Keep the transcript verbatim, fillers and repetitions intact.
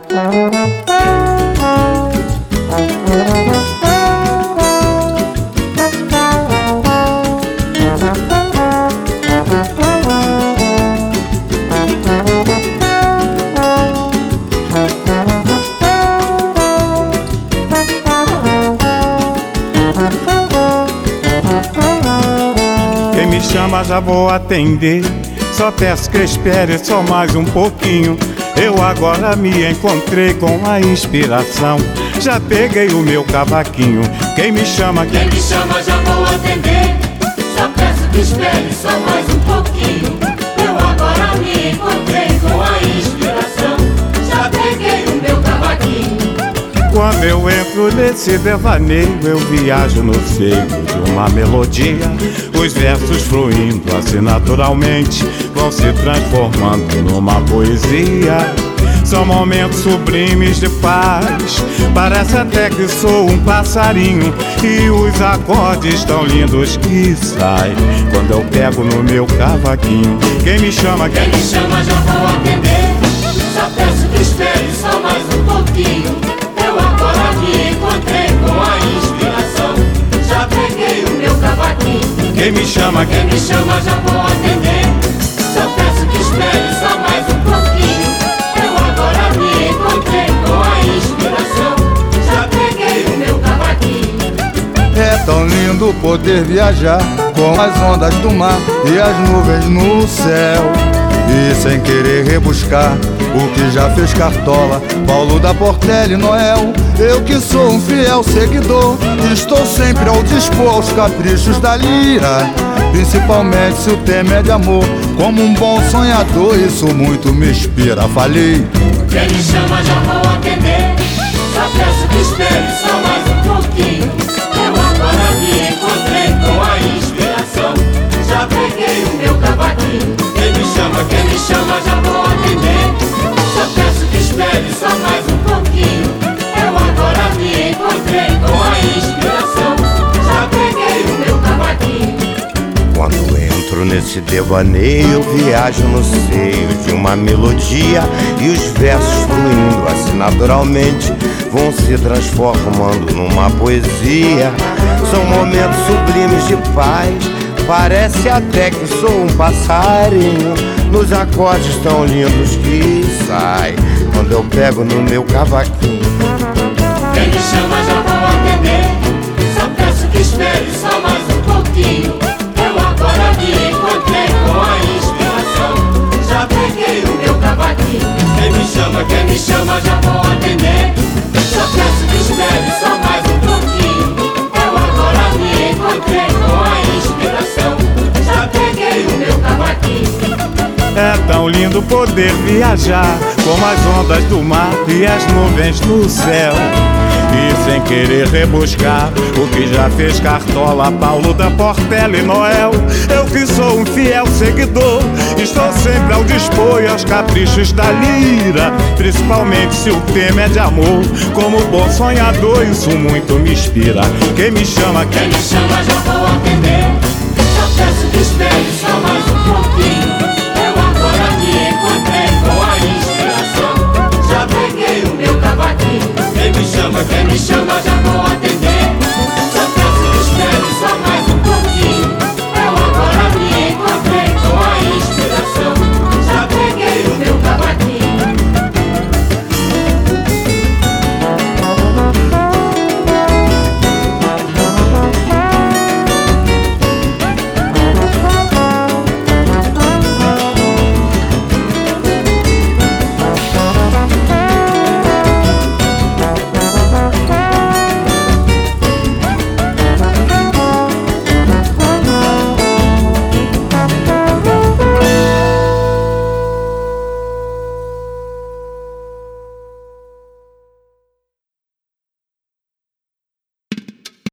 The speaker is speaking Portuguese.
Quem me chama já vou atender, só peço que espere só mais um pouquinho. Eu agora me encontrei com a inspiração, já peguei o meu cavaquinho. Quem me chama, quem me chama já vou atender, só peço que espere só mais um pouquinho. Eu agora me encontrei com a inspiração, já peguei o meu cavaquinho. Quando eu entro nesse devaneio, eu viajo no seio de uma melodia. Os versos fluindo assim naturalmente vão se transformando numa poesia. São momentos sublimes de paz, parece até que sou um passarinho. E os acordes tão lindos que saem quando eu pego no meu cavaquinho. Quem me chama, quem me chama já vou atender, só peço que espere só mais um pouquinho. Eu agora me encontrei com a inspiração, já peguei o meu cavaquinho. Quem me chama, quem me chama já vou atender, só peço que espere só mais um pouquinho. Eu agora me encontrei com a inspiração, já peguei o meu cavaquinho. É tão lindo poder viajar com as ondas do mar e as nuvens no céu, e sem querer rebuscar o que já fez Cartola, Paulo da Portela e Noel. Eu que sou um fiel seguidor, estou sempre ao dispor aos caprichos da lira, principalmente se o tema é de amor. Como um bom sonhador, isso muito me inspira. Falei, quem me chama já vou atender, só peço que espere só mais um pouquinho. Eu agora me encontrei com a inspiração, já peguei o meu cavaquinho. Quem me chama, quem me chama já vou atender, só peço que espere só mais um pouquinho. Eu agora me encontrei com a inspiração, já peguei o meu cavaquinho. Quando entro nesse devaneio, eu viajo no seio de uma melodia. E os versos fluindo assim naturalmente vão se transformando numa poesia. São momentos sublimes de paz, parece até que sou um passarinho. Nos acordes tão lindos que saem quando eu pego no meu cavaquinho. Quem me chama já vou atender, só peço que espere só mais um pouquinho. Eu agora me encontrei com a inspiração, já peguei o meu cavaquinho. Quem me chama, quem me chama já vou atender, só peço que espere só mais um pouquinho. Eu agora me encontrei com a inspiração, já peguei o meu cavaquinho. é tão lindo poder viajar como as ondas do mar e as nuvens no céu, e sem querer rebuscar o que já fez Cartola, Paulo da Portela e Noel. Eu que sou um fiel seguidor, estou sempre ao dispor e aos caprichos da lira, principalmente se o tema é de amor. Como bom sonhador, isso muito me inspira. Quem me chama, quem me chama já vou atender, só peço que espere só mais um pouquinho. Eu agora me encontrei com a inspiração, já peguei o meu cavaquinho. Quem me chama, quem me chama já